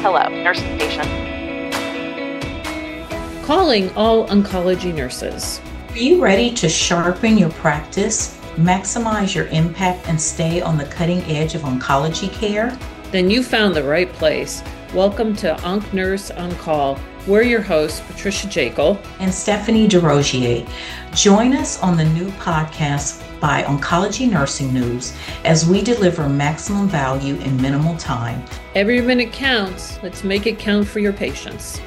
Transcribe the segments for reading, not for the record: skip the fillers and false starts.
Hello, nursing station. Calling all oncology nurses. Are you ready to sharpen your practice, maximize your impact, and stay on the cutting edge of oncology care? Then you found the right place. Welcome to Onc Nurse on Call. We're your hosts, Patricia Jekyll and Stephanie DeRogier. Join us on the new podcast by Oncology Nursing News as we deliver maximum value in minimal time. Every minute counts. Let's make it count for your patients.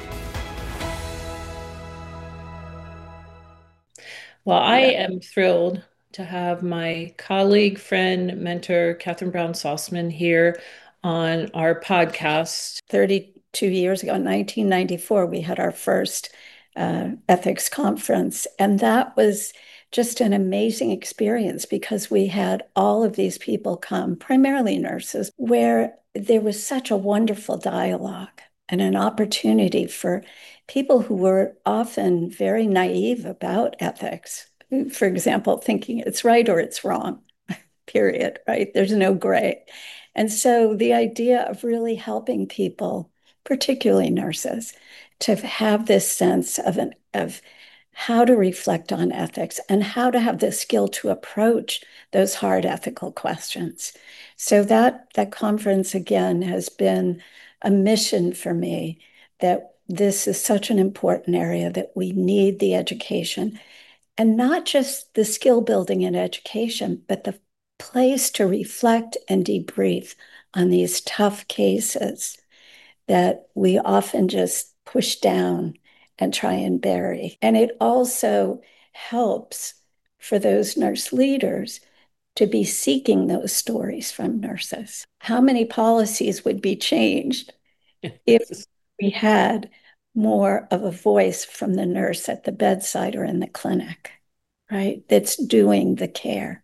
Well, I am thrilled to have my colleague, friend, mentor, Catherine Brown Sossman here on our podcast. 32 years ago, in 1994, we had our first ethics conference. And that was just an amazing experience because we had all of these people come, primarily nurses, where there was such a wonderful dialogue and an opportunity for people who were often very naive about ethics. For example, thinking it's right or it's wrong, period, right? There's no gray. And so the idea of really helping people, particularly nurses, to have this sense of how to reflect on ethics and how to have the skill to approach those hard ethical questions. So that conference, again, has been a mission for me, that this is such an important area that we need the education, and not just the skill building and education, but the place to reflect and debrief on these tough cases that we often just push down and try and bury. And it also helps for those nurse leaders to be seeking those stories from nurses. How many policies would be changed if we had more of a voice from the nurse at the bedside or in the clinic, right? That's doing the care.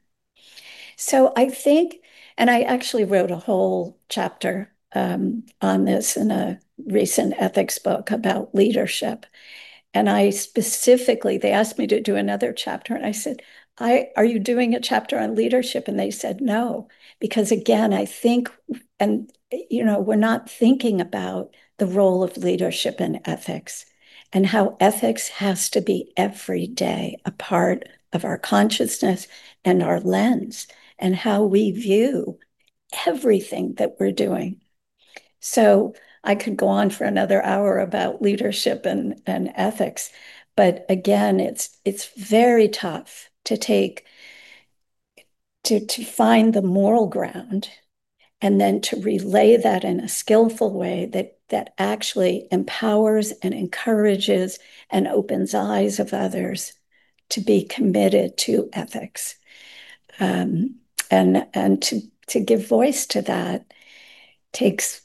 So I think, and I actually wrote a whole chapter on this in a recent ethics book about leadership. And I specifically, they asked me to do another chapter, and I said, are you doing a chapter on leadership? And they said, no, because again, I think, and we're not thinking about the role of leadership in ethics and how ethics has to be every day a part of our consciousness and our lens and how we view everything that we're doing. So I could go on for another hour about leadership and ethics, but again, it's very tough to find the moral ground and then to relay that in a skillful way that actually empowers and encourages and opens eyes of others to be committed to ethics. And to give voice to that takes,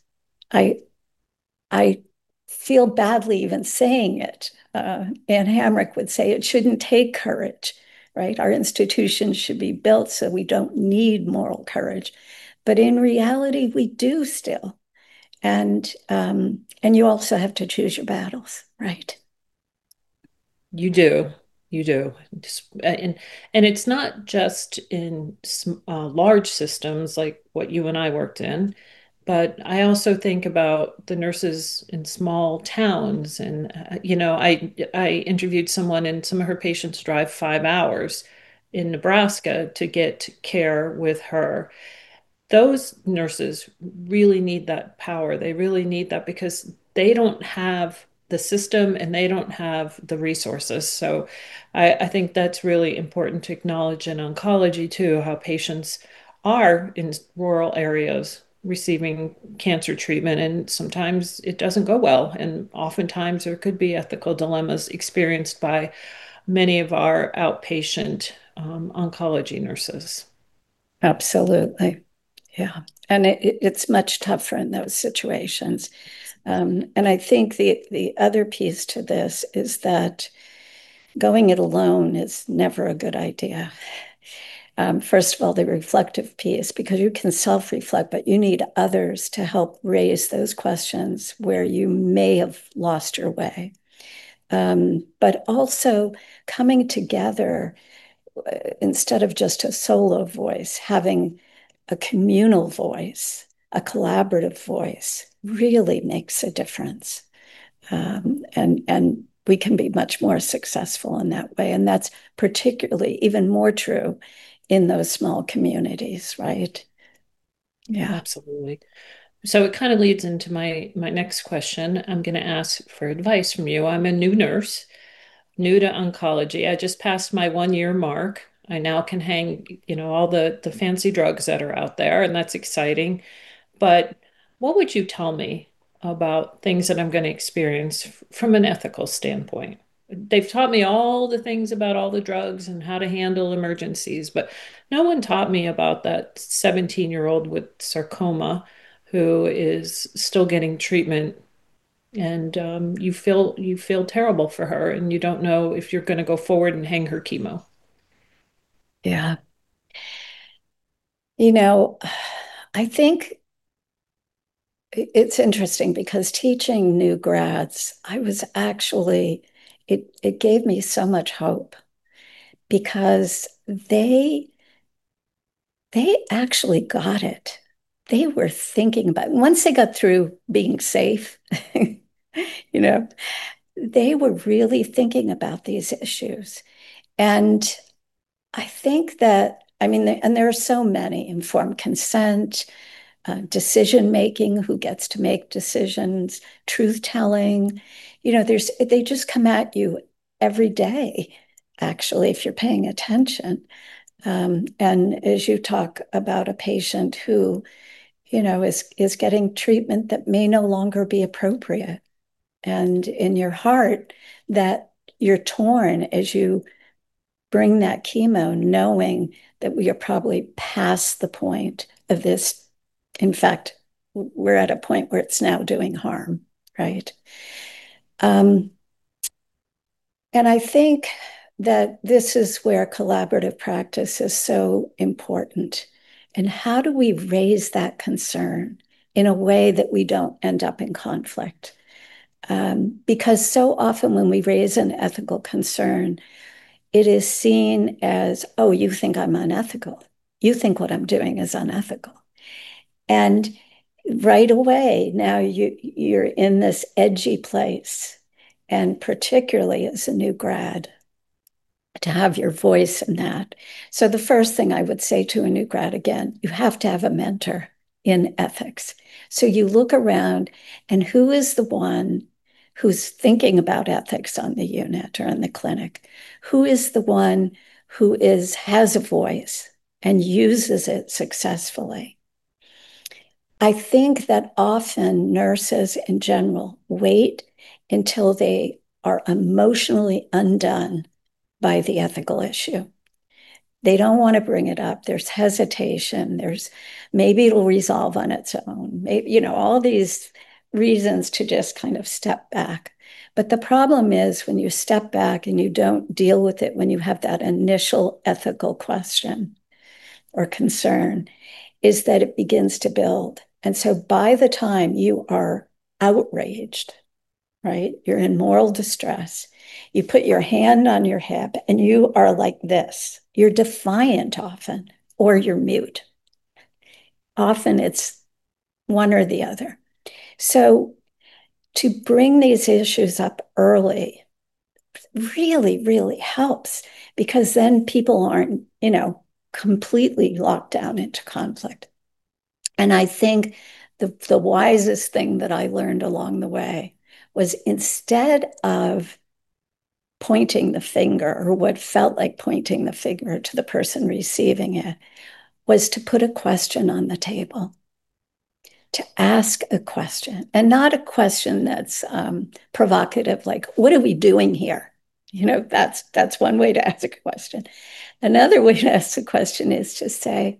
I feel badly even saying it. Anne Hamrick would say it shouldn't take courage, right? Our institutions should be built so we don't need moral courage. But in reality, we do still. And you also have to choose your battles, right? You do. You do. And it's not just in large systems like what you and I worked in, but I also think about the nurses in small towns. And, I interviewed someone, and some of her patients drive 5 hours in Nebraska to get care with her. Those nurses really need that power. They really need that because they don't have the system and they don't have the resources. So I think that's really important to acknowledge in oncology too, how patients are in rural areas receiving cancer treatment, and sometimes it doesn't go well. And oftentimes there could be ethical dilemmas experienced by many of our outpatient oncology nurses. Absolutely. Yeah. And it's much tougher in those situations. And I think the other piece to this is that going it alone is never a good idea. First of all, the reflective piece, because you can self-reflect, but you need others to help raise those questions where you may have lost your way. But also coming together instead of just a solo voice, having a communal voice a collaborative voice really makes a difference. And we can be much more successful in that way. And that's particularly even more true in those small communities, right? Yeah. Absolutely. So it kind of leads into my next question. I'm going to ask for advice from you. I'm a new nurse, new to oncology. I just passed my 1 year mark. I now can hang, all the fancy drugs that are out there, and that's exciting. But what would you tell me about things that I'm going to experience from an ethical standpoint? They've taught me all the things about all the drugs and how to handle emergencies, but no one taught me about that 17-year-old with sarcoma who is still getting treatment, and you feel terrible for her, and you don't know if you're going to go forward and hang her chemo. Yeah. You know, I think it's interesting because teaching new grads, I was actually, it gave me so much hope because they actually got it. They were thinking about it. Once they got through being safe, you know, they were really thinking about these issues. And I think that, I mean, and there are so many: informed consent, decision making, who gets to make decisions, truth telling. They just come at you every day, actually, if you're paying attention. And as you talk about a patient who, is getting treatment that may no longer be appropriate, and in your heart, that you're torn as you bring that chemo, knowing that we are probably past the point of this. In fact, we're at a point where it's now doing harm, right? Um, and I think that this is where collaborative practice is so important. And how do we raise that concern in a way that we don't end up in conflict? Because so often when we raise an ethical concern, it is seen as, oh, you think I'm unethical. You think what I'm doing is unethical. And right away, now you're in this edgy place. And particularly as a new grad, to have your voice in that. So the first thing I would say to a new grad, again, you have to have a mentor in ethics. So you look around, and who is the one who's thinking about ethics on the unit or in the clinic? Who is the one who has a voice and uses it successfully? I think that often nurses in general wait until they are emotionally undone by the ethical issue. They don't want to bring it up. There's hesitation. Maybe it'll resolve on its own. Maybe, all these reasons to just kind of step back. But the problem is when you step back and you don't deal with it when you have that initial ethical question or concern, is that it begins to build. And so by the time you are outraged, right, you're in moral distress, you put your hand on your hip and you are like this. You're defiant often, or you're mute. Often it's one or the other. So to bring these issues up early really, really helps, because then people aren't, completely locked down into conflict. And I think the wisest thing that I learned along the way was, instead of pointing the finger, or what felt like pointing the finger to the person receiving it, was to put a question on the table, to ask a question, and not a question that's provocative, like, what are we doing here? That's one way to ask a question. Another way to ask a question is to say,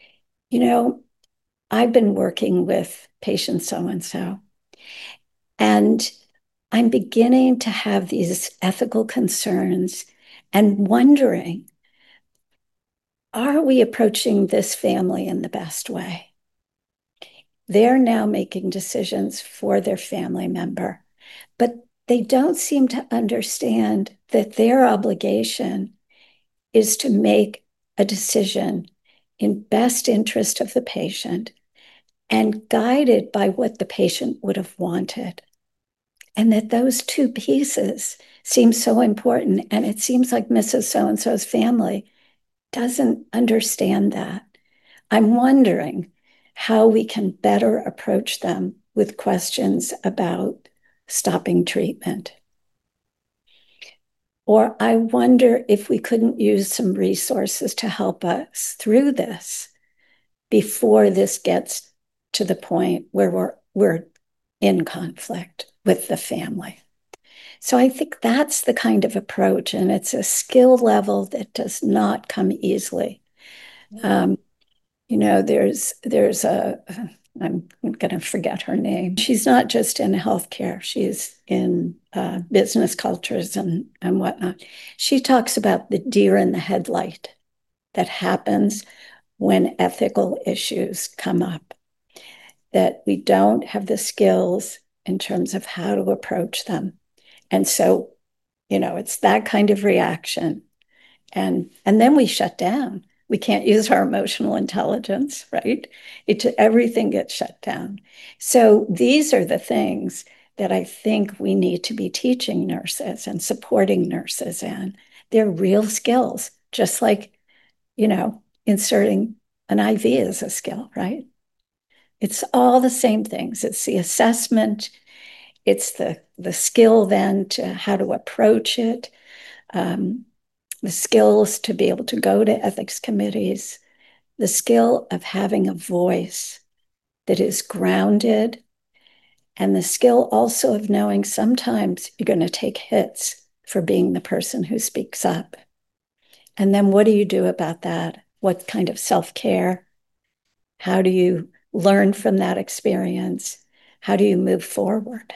I've been working with patient so-and-so, and I'm beginning to have these ethical concerns and wondering, are we approaching this family in the best way? They're now making decisions for their family member, but they don't seem to understand that their obligation is to make a decision in best interest of the patient, and guided by what the patient would have wanted. And that those two pieces seem so important. And it seems like Mrs. So-and-so's family doesn't understand that. I'm wondering how we can better approach them with questions about stopping treatment. Or I wonder if we couldn't use some resources to help us through this before this gets to the point where we're in conflict with the family. So I think that's the kind of approach, and it's a skill level that does not come easily. There's I'm going to forget her name. She's not just in healthcare, she's in business cultures and whatnot. She talks about the deer in the headlight that happens when ethical issues come up, that we don't have the skills in terms of how to approach them. And so, it's that kind of reaction. And then we shut down. We can't use our emotional intelligence, right? Everything gets shut down. So these are the things that I think we need to be teaching nurses and supporting nurses in. They're real skills, just like, inserting an IV is a skill, right? It's all the same things. It's the assessment. It's the skill then to how to approach it. The skills to be able to go to ethics committees, the skill of having a voice that is grounded, and the skill also of knowing sometimes you're going to take hits for being the person who speaks up. And then what do you do about that? What kind of self-care? How do you learn from that experience? How do you move forward?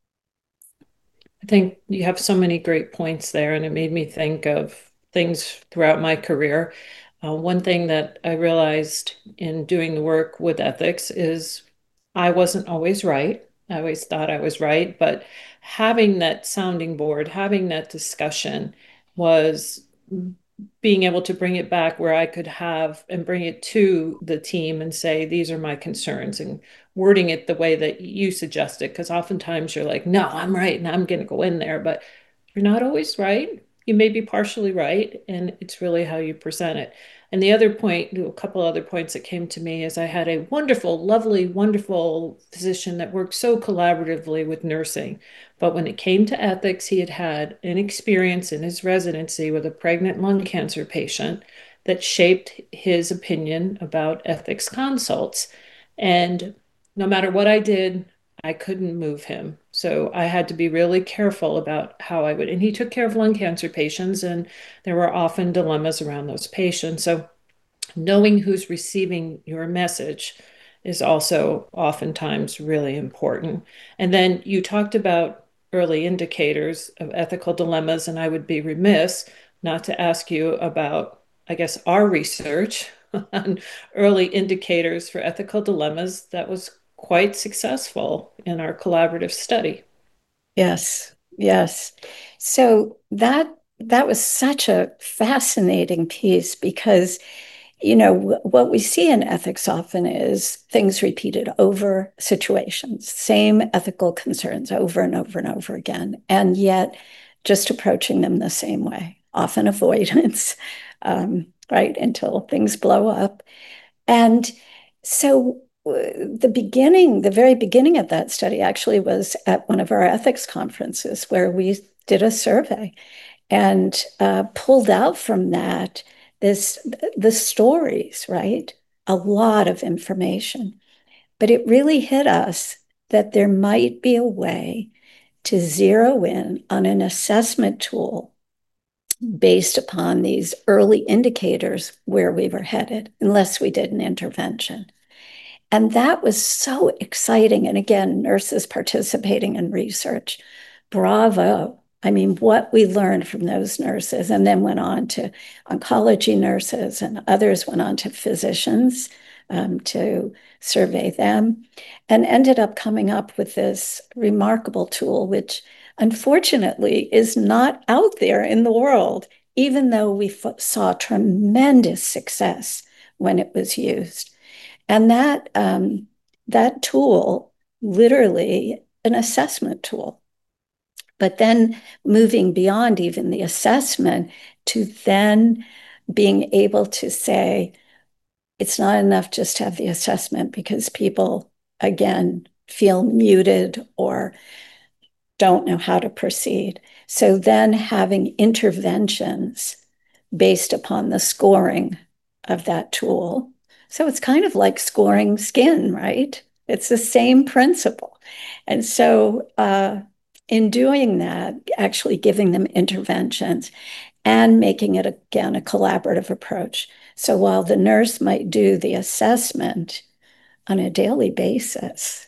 I think you have so many great points there, and it made me think of things throughout my career. One thing that I realized in doing the work with ethics is I wasn't always right. I always thought I was right, but having that sounding board, having that discussion was being able to bring it back where I could have and bring it to the team and say, these are my concerns, and wording it the way that you suggested. Because oftentimes you're like, no, I'm right, and I'm going to go in there, but you're not always right. You may be partially right, and it's really how you present it. And the other point, a couple other points that came to me is I had a wonderful, lovely, wonderful physician that worked so collaboratively with nursing. But when it came to ethics, he had had an experience in his residency with a pregnant lung cancer patient that shaped his opinion about ethics consults. And no matter what I did, I couldn't move him. So I had to be really careful about how I would. And he took care of lung cancer patients, and there were often dilemmas around those patients. So knowing who's receiving your message is also oftentimes really important. And then you talked about early indicators of ethical dilemmas, and I would be remiss not to ask you about, I guess, our research on early indicators for ethical dilemmas that was quite successful in our collaborative study. Yes, yes. So that was such a fascinating piece because what we see in ethics often is things repeated over situations, same ethical concerns over and over and over again, and yet just approaching them the same way, often avoidance, right, until things blow up. And so the very beginning of that study actually was at one of our ethics conferences where we did a survey and pulled out from that the stories, right? A lot of information. But it really hit us that there might be a way to zero in on an assessment tool based upon these early indicators where we were headed, unless we did an intervention. And that was so exciting. And again, nurses participating in research. Bravo. I mean, what we learned from those nurses, and then went on to oncology nurses, and others went on to physicians to survey them, and ended up coming up with this remarkable tool, which unfortunately is not out there in the world, even though we saw tremendous success when it was used. And that that tool literally an assessment tool. But then moving beyond even the assessment to then being able to say, it's not enough just to have the assessment because people, again, feel muted or don't know how to proceed. So then having interventions based upon the scoring of that tool. So it's kind of like scoring skin, right? It's the same principle. And so in doing that, actually giving them interventions and making it, again, a collaborative approach. So while the nurse might do the assessment on a daily basis,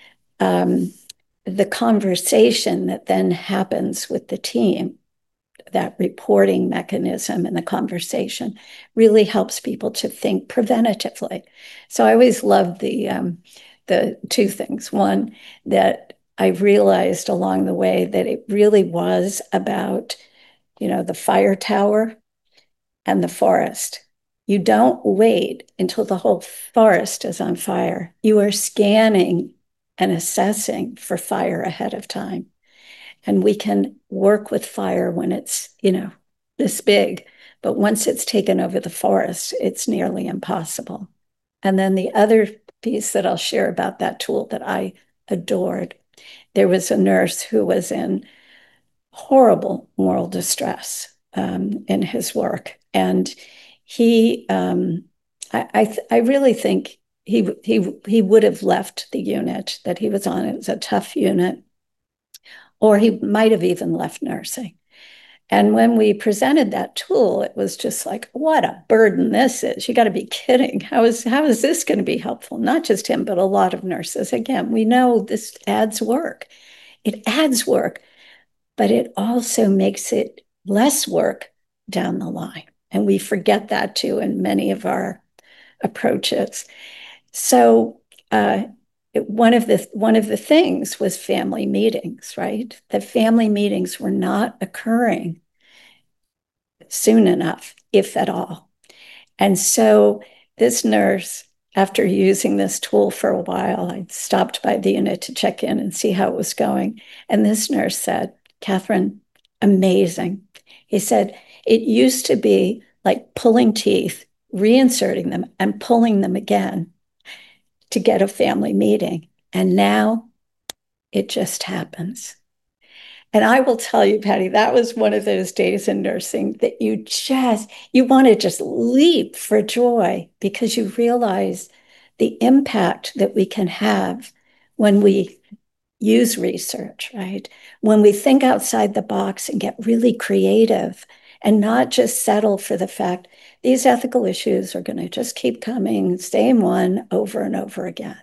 the conversation that then happens with the team, that reporting mechanism and the conversation really helps people to think preventatively. So I always love the two things. One, that I realized along the way that it really was about, the fire tower and the forest. You don't wait until the whole forest is on fire. You are scanning and assessing for fire ahead of time. And we can work with fire when it's, this big. But once it's taken over the forest, it's nearly impossible. And then the other piece that I'll share about that tool that I adored, there was a nurse who was in horrible moral distress in his work. And he, I really think he would have left the unit that he was on. It was a tough unit, or he might have even left nursing. And when we presented that tool, it was just like, what a burden this is. You got to be kidding. How is this going to be helpful? Not just him, but a lot of nurses. Again, we know this adds work. It adds work, but it also makes it less work down the line. And we forget that too in many of our approaches. So one of the things was family meetings, right? The family meetings were not occurring soon enough, if at all. And so this nurse, after using this tool for a while, I stopped by the unit to check in and see how it was going. And this nurse said, Catherine, amazing. He said, it used to be like pulling teeth, reinserting them, and pulling them again to get a family meeting. And now it just happens. And I will tell you, Patty, that was one of those days in nursing that you want to just leap for joy because you realize the impact that we can have when we use research, right? When we think outside the box and get really creative and not just settle for the fact these ethical issues are going to just keep coming, same one over and over again.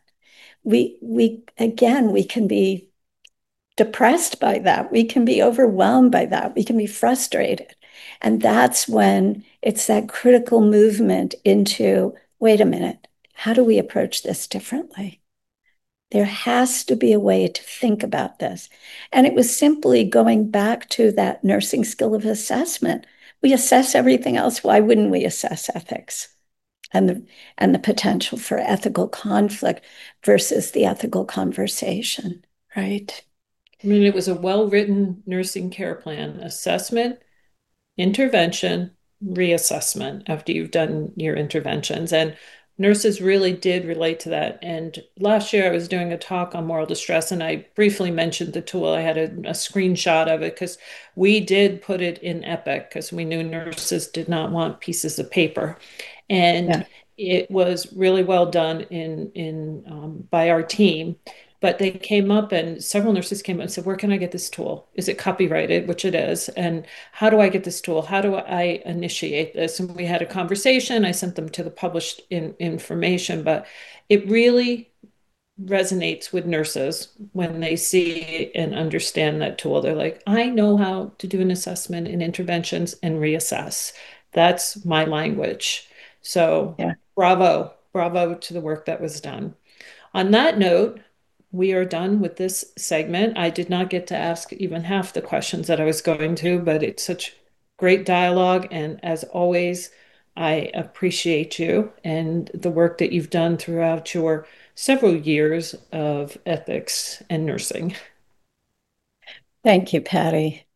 We can be depressed by that. We can be overwhelmed by that. We can be frustrated. And that's when it's that critical movement into, wait a minute, how do we approach this differently? There has to be a way to think about this. And it was simply going back to that nursing skill of assessment. We assess everything else. Why wouldn't we assess ethics and the potential for ethical conflict versus the ethical conversation, right? I mean, it was a well-written nursing care plan: assessment, intervention, reassessment after you've done your interventions. And nurses really did relate to that. And last year I was doing a talk on moral distress and I briefly mentioned the tool. I had a screenshot of it because we did put it in Epic because we knew nurses did not want pieces of paper. And Yeah. it was really well done by our team. But they came up and several nurses came up and said, where can I get this tool? Is it copyrighted? Which it is. And how do I get this tool? How do I initiate this? And we had a conversation. I sent them to the published information, but it really resonates with nurses when they see and understand that tool. They're like, I know how to do an assessment and interventions and reassess. That's my language. So Yeah. bravo to the work that was done. On that note, we are done with this segment. I did not get to ask even half the questions that I was going to, but it's such great dialogue. And as always, I appreciate you and the work that you've done throughout your several years of ethics and nursing. Thank you, Patty.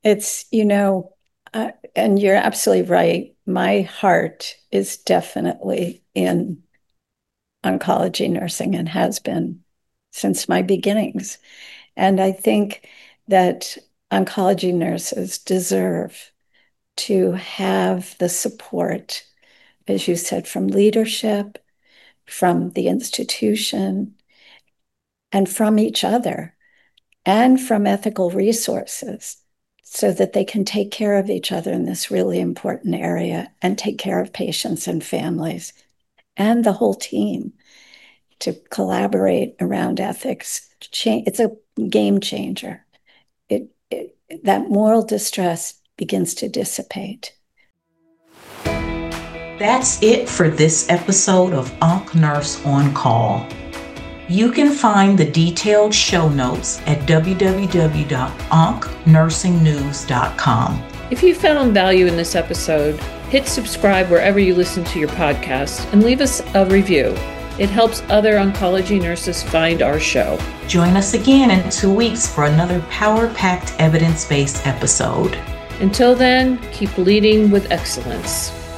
And you're absolutely right. My heart is definitely in oncology nursing and has been since my beginnings. And I think that oncology nurses deserve to have the support, as you said, from leadership, from the institution, and from each other, and from ethical resources, so that they can take care of each other in this really important area and take care of patients and families and the whole team to collaborate around ethics. It's a game changer. That moral distress begins to dissipate. That's it for this episode of Onc Nurse on Call. You can find the detailed show notes at www.oncnursingnews.com. If you found value in this episode, hit subscribe wherever you listen to your podcast and leave us a review. It helps other oncology nurses find our show. Join us again in 2 weeks for another power-packed evidence-based episode. Until then, keep leading with excellence.